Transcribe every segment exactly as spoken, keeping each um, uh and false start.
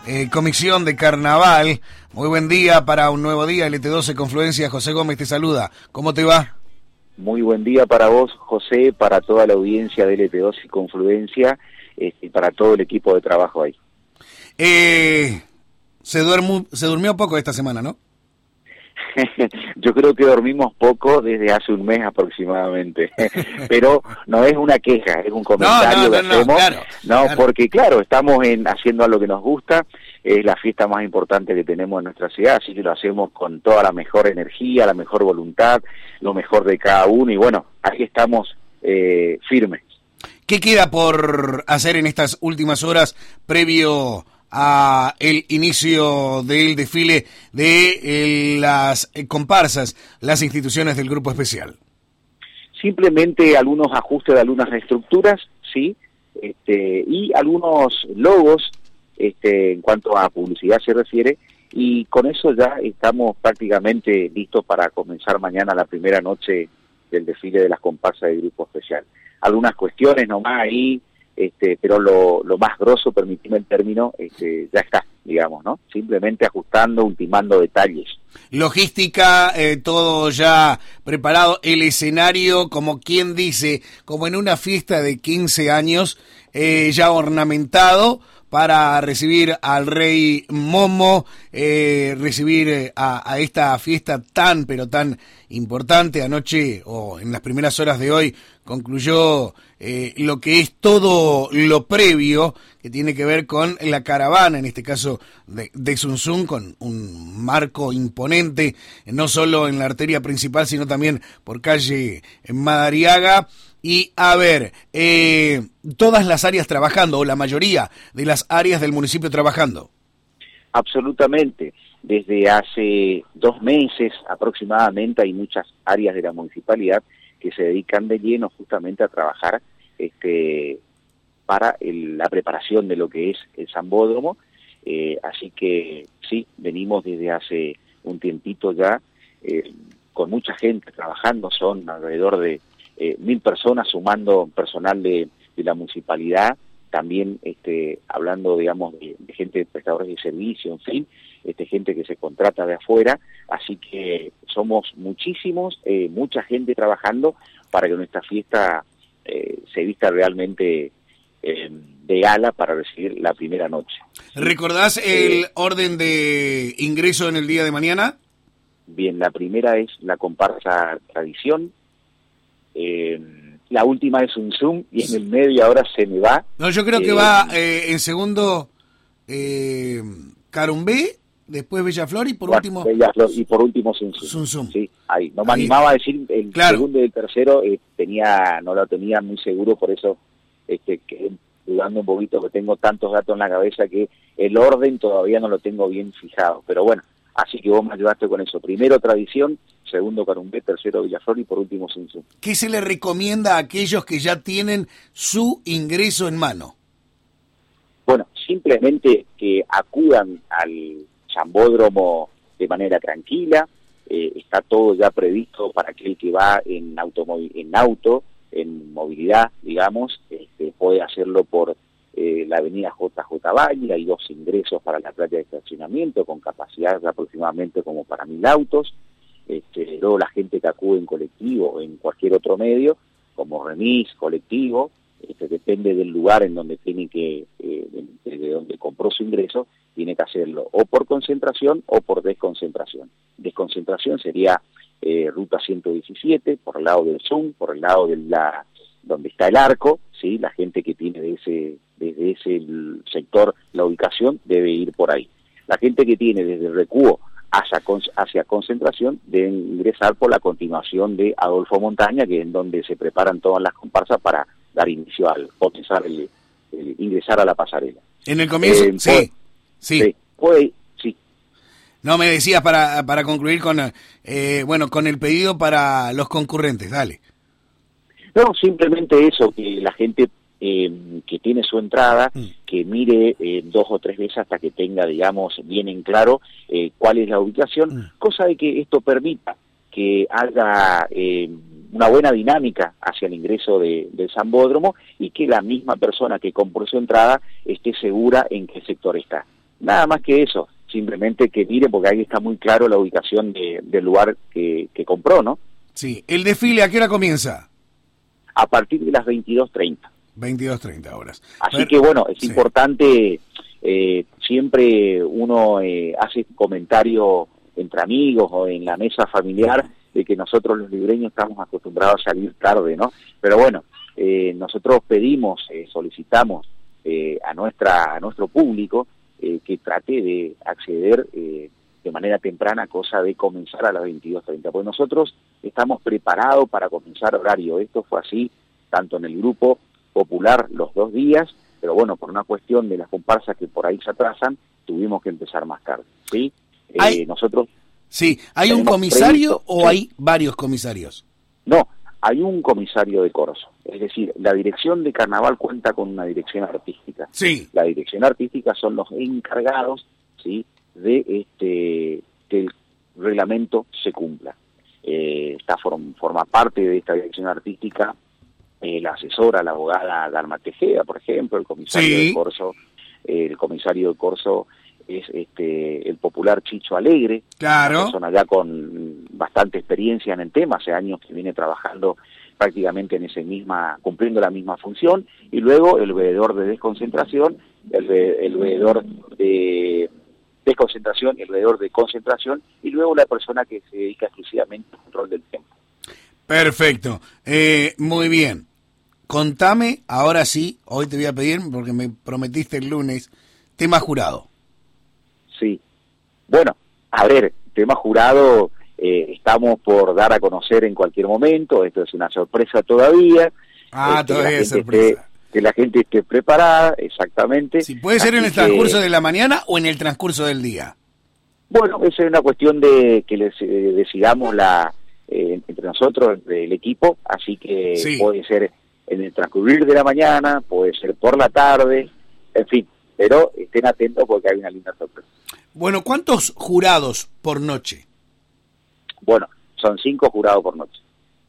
eh, comisión de carnaval. Muy buen día para un nuevo día, L T doce Confluencia. José Gómez te saluda. ¿Cómo te va? Muy buen día para vos, José, para toda la audiencia de L T doce Confluencia y este, para todo el equipo de trabajo ahí. Eh, se, duermu, se durmió poco esta semana, ¿no? Yo creo que dormimos poco desde hace un mes aproximadamente, pero no es una queja, es un comentario no, no, que no, hacemos, no, claro, no claro. Porque claro, estamos en, haciendo algo que nos gusta, es la fiesta más importante que tenemos en nuestra ciudad, así que lo hacemos con toda la mejor energía, la mejor voluntad, lo mejor de cada uno, y bueno, aquí estamos eh, firmes. ¿Qué queda por hacer en estas últimas horas previo a el inicio del desfile de eh, las eh, comparsas, las instituciones del grupo especial? Simplemente algunos ajustes de algunas estructuras, sí, este, y algunos logos, este, en cuanto a publicidad se refiere, y con eso ya estamos prácticamente listos para comenzar mañana la primera noche del desfile de las comparsas del grupo especial. Algunas cuestiones nomás ahí, Este, pero lo, lo más grosso, permitime el término, este, ya está, digamos, ¿no? Simplemente ajustando, ultimando detalles. Logística, eh, todo ya preparado, el escenario, como quien dice, como en una fiesta de quince años, eh, ya ornamentado para recibir al rey Momo, eh, recibir a, a esta fiesta tan, pero tan importante. Anoche, o en las primeras horas de hoy, concluyó eh, lo que es todo lo previo, que tiene que ver con la caravana, en este caso de, de Sunsun, con un marco imponente, no solo en la arteria principal, sino también por calle Madariaga. Y a ver, eh, todas las áreas trabajando, o la mayoría de las áreas del municipio trabajando. Absolutamente. Desde hace dos meses aproximadamente hay muchas áreas de la municipalidad que se dedican de lleno justamente a trabajar este, para el, la preparación de lo que es el Sambódromo. Eh, así que sí, venimos desde hace un tiempito ya eh, con mucha gente trabajando, son alrededor de Eh, mil personas sumando personal de, de la municipalidad, también este, hablando, digamos, de, de gente de prestadores de servicio, en fin, este, gente que se contrata de afuera, así que somos muchísimos, eh, mucha gente trabajando para que nuestra fiesta eh, se vista realmente eh, de gala para recibir la primera noche. ¿Recordás el eh, orden de ingreso en el día de mañana? Bien, la primera es la comparsa Tradición. Eh, la última es un Zoom y en el medio ahora se me va. No, yo creo que eh, va eh, en segundo eh, Carumbé, después Bellaflor y por bueno, último Bellaflor y por último Sunsun. Sí, ahí. No me ahí. animaba a decir el claro. segundo y el tercero eh, tenía, no lo tenía muy seguro, por eso este quedé dudando un poquito, que tengo tantos datos en la cabeza que el orden todavía no lo tengo bien fijado, pero bueno, así que vos me ayudaste con eso. Primero Tradición, segundo Carumbé, tercero Villaflor y por último Sunsun. ¿Qué se le recomienda a aquellos que ya tienen su ingreso en mano? Bueno, simplemente que acudan al Sambódromo de manera tranquila, eh, está todo ya previsto para aquel que va en, en auto, en movilidad, digamos, este, puede hacerlo por eh, la avenida J J Valle, hay dos ingresos para la playa de estacionamiento con capacidad de aproximadamente como para mil autos. Este, luego la gente que acude en colectivo o en cualquier otro medio, como remis, colectivo, este, depende del lugar en donde tiene que, eh, de, de donde compró su ingreso, tiene que hacerlo o por concentración o por desconcentración. Desconcentración sería eh, ruta ciento diecisiete, por el lado del Zoom, por el lado de la donde está el arco, sí, la gente que tiene de ese, desde ese sector la ubicación debe ir por ahí. La gente que tiene desde el recuo hacia, hacia concentración deben ingresar por la continuación de Adolfo Montaña, que es en donde se preparan todas las comparsas para dar inicio al comenzar el, el ingresar a la pasarela. En el comienzo, eh, sí, puede, sí, sí, puede, sí. No, me decías para para concluir con eh, bueno con el pedido para los concurrentes, dale. No, simplemente eso, que la gente eh, que tiene su entrada, mm. que mire eh, dos o tres veces hasta que tenga, digamos, bien en claro eh, cuál es la ubicación, mm. cosa de que esto permita que haya eh, una buena dinámica hacia el ingreso de, del Sambódromo y que la misma persona que compró su entrada esté segura en qué sector está. nada más que eso, simplemente que mire, porque ahí está muy claro la ubicación de, del lugar que, que compró, ¿no? Sí, ¿el desfile a qué hora comienza? A partir de las veintidós treinta. veintidós treinta horas. Así Pero, que bueno, es sí. importante, eh, siempre uno eh, hace comentario entre amigos o en la mesa familiar de que nosotros los libreños estamos acostumbrados a salir tarde, ¿no? Pero bueno, eh, nosotros pedimos, eh, solicitamos eh, a nuestra a nuestro público eh, que trate de acceder eh, de manera temprana, cosa de comenzar a las veintidós treinta, porque nosotros estamos preparados para comenzar horario. Esto fue así, tanto en el grupo popular los dos días, pero bueno, por una cuestión de las comparsas que por ahí se atrasan, tuvimos que empezar más tarde, ¿sí? ¿Hay, eh, nosotros... Sí, ¿hay un comisario previsto, o sí. hay varios comisarios? No, hay un comisario de corso, es decir, la dirección de carnaval cuenta con una dirección artística. Sí. La dirección artística son los encargados, ¿sí?, de este que el reglamento se cumpla. Eh, esta form, forma parte de esta dirección artística eh, la asesora, la abogada Dalma Tejeda, por ejemplo, el comisario sí. de corso, eh, el comisario de corso es este el popular Chicho Alegre, claro. Una persona ya con bastante experiencia en el tema, hace años que viene trabajando prácticamente en ese misma, cumpliendo la misma función, y luego el veedor de desconcentración, el, el veedor de desconcentración, el veedor de concentración, y luego la persona que se dedica exclusivamente al control del tiempo. Perfecto, eh, muy bien. Contame, ahora sí, hoy te voy a pedir, porque me prometiste el lunes, tema jurado. Sí, bueno, a ver, tema jurado, eh, estamos por dar a conocer en cualquier momento, esto es una sorpresa todavía. Ah, eh, todavía es sorpresa. Esté, que la gente esté preparada, exactamente. Sí, puede ser en el transcurso que, de la mañana o en el transcurso del día. Bueno, esa es una cuestión de que les eh, decidamos la eh, entre nosotros, entre el equipo, así que sí. Puede ser en el transcurrir de la mañana, puede ser por la tarde, en fin, pero estén atentos porque hay una linda sorpresa. Bueno, ¿cuántos jurados por noche? Bueno, son cinco jurados por noche.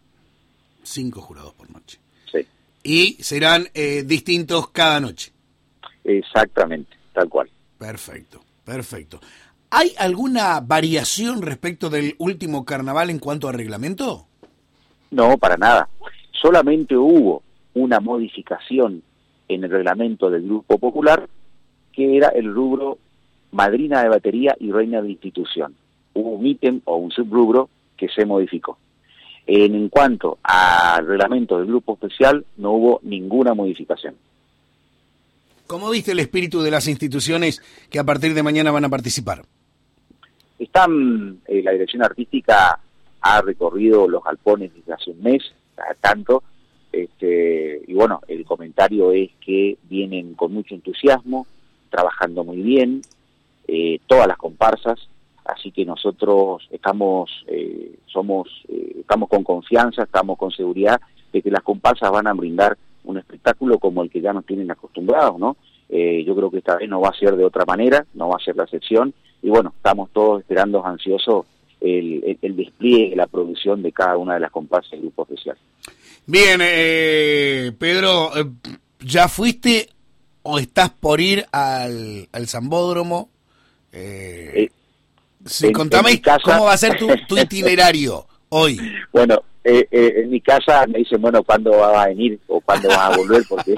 Cinco jurados por noche. Sí. Y serán eh, distintos cada noche. Exactamente, tal cual. Perfecto, perfecto. ¿Hay alguna variación respecto del último carnaval en cuanto a reglamento? No, para nada. Solamente hubo una modificación en el reglamento del Grupo Popular, que era el rubro madrina de batería y reina de institución. Hubo un ítem o un subrubro que se modificó. En, en cuanto al reglamento del Grupo Especial, no hubo ninguna modificación. ¿Cómo viste el espíritu de las instituciones que a partir de mañana van a participar? Están, eh, la dirección artística ha recorrido los galpones desde hace un mes, cada tanto, este, y bueno, el comentario es que vienen con mucho entusiasmo, trabajando muy bien, eh, todas las comparsas, así que nosotros estamos, eh, somos, eh, estamos con confianza, estamos con seguridad de que las comparsas van a brindar un espectáculo como el que ya nos tienen acostumbrados, ¿no? Eh, yo creo que esta vez no va a ser de otra manera, no va a ser la excepción, y bueno, estamos todos esperando ansiosos el, el, el despliegue, la producción de cada una de las comparsas del Grupo Especial. Bien, eh, Pedro, ¿ya fuiste o estás por ir al, al Zambódromo? Eh, eh, sí, en, contame en casa... cómo va a ser tu, tu itinerario hoy. Bueno, eh, eh, en mi casa me dicen, bueno, ¿cuándo vas a venir o cuándo vas a volver? Porque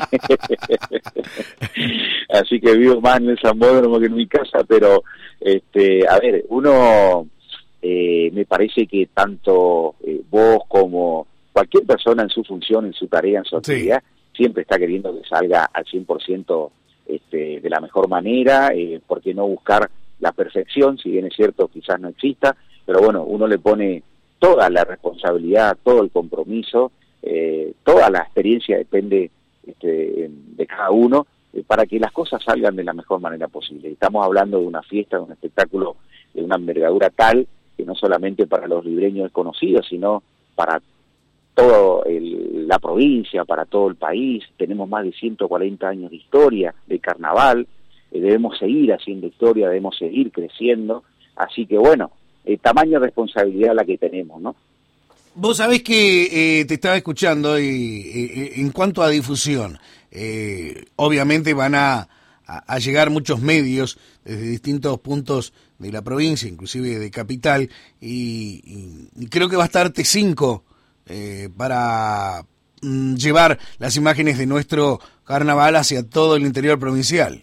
así que vivo más en el Zambódromo que en mi casa, pero este, a ver, uno eh, me parece que tanto eh, vos como cualquier persona en su función, en su tarea, en su actividad, sí, siempre está queriendo que salga al cien por ciento este, de la mejor manera, eh, ¿por qué no buscar la perfección? Si bien es cierto, quizás no exista, pero bueno, uno le pone toda la responsabilidad, todo el compromiso, eh, toda la experiencia depende este, de cada uno, eh, para que las cosas salgan de la mejor manera posible. Estamos hablando de una fiesta, de un espectáculo de una envergadura tal, que no solamente para los libreños es conocido, sino para toda la provincia, para todo el país. Tenemos más de ciento cuarenta años de historia de carnaval, eh, debemos seguir haciendo historia, debemos seguir creciendo, así que bueno, eh, tamaño responsabilidad la que tenemos, ¿no? Vos sabés que eh, te estaba escuchando y eh, en cuanto a difusión, eh, obviamente van a, a, a llegar muchos medios desde distintos puntos de la provincia, inclusive de Capital, y, y, y creo que va a estar T cinco eh, para mm, llevar las imágenes de nuestro carnaval hacia todo el interior provincial.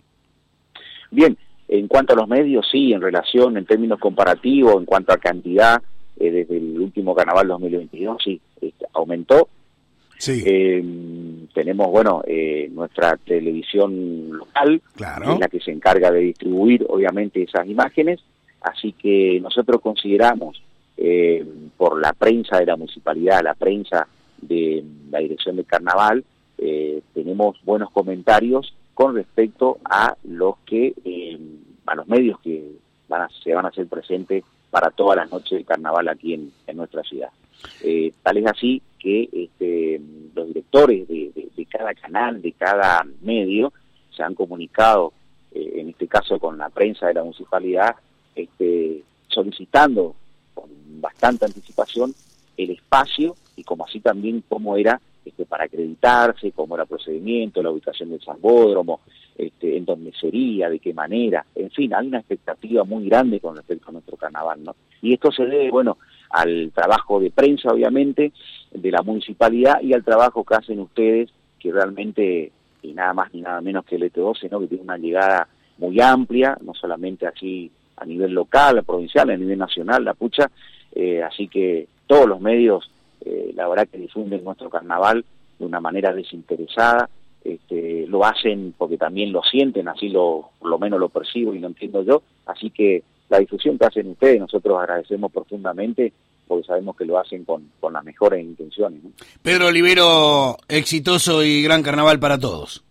Bien, en cuanto a los medios, sí, en relación, en términos comparativos, en cuanto a cantidad, eh, desde el último carnaval dos mil veintidós, sí, este, aumentó. Sí. Eh, tenemos, bueno, eh, nuestra televisión local, claro, que es la que se encarga de distribuir, obviamente, esas imágenes, así que nosotros consideramos, eh, por la prensa de la municipalidad, la prensa de la Dirección del Carnaval, eh, tenemos buenos comentarios con respecto a los que eh, a los medios que van a, se van a hacer presentes para todas las noches de carnaval aquí en, en nuestra ciudad. Eh, tal es así que este, los directores de, de, de cada canal, de cada medio, se han comunicado, eh, en este caso con la prensa de la municipalidad, este, solicitando con bastante anticipación el espacio y como así también cómo era este, para acreditarse, cómo era el procedimiento, la ubicación del Sambódromo, este, en dónde sería, de qué manera, en fin, hay una expectativa muy grande con respecto a nuestro carnaval, ¿no? Y esto se debe, bueno, al trabajo de prensa, obviamente, de la municipalidad y al trabajo que hacen ustedes, que realmente, y nada más ni nada menos que el E T doce, ¿no? Que tiene una llegada muy amplia, no solamente aquí a nivel local, provincial, a nivel nacional, la pucha, eh, así que todos los medios, eh, la verdad que difunden nuestro carnaval de una manera desinteresada, este, lo hacen porque también lo sienten, así lo, por lo menos lo percibo y lo entiendo yo, así que la difusión que hacen ustedes, nosotros agradecemos profundamente, porque sabemos que lo hacen con, con las mejores intenciones, ¿no? Pedro Olivero, exitoso y gran carnaval para todos.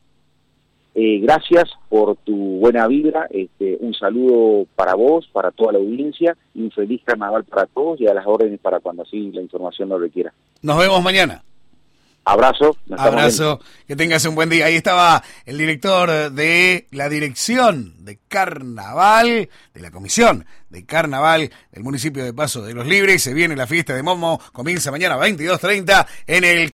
Eh, gracias por tu buena vibra, este, un saludo para vos, para toda la audiencia, y un feliz carnaval para todos y a las órdenes para cuando así la información lo requiera. Nos vemos mañana. Abrazo. Abrazo, que tengas un buen día. Ahí estaba el director de la Dirección de Carnaval, de la Comisión de Carnaval del municipio de Paso de los Libres. Se viene la fiesta de Momo, comienza mañana veintidós treinta en el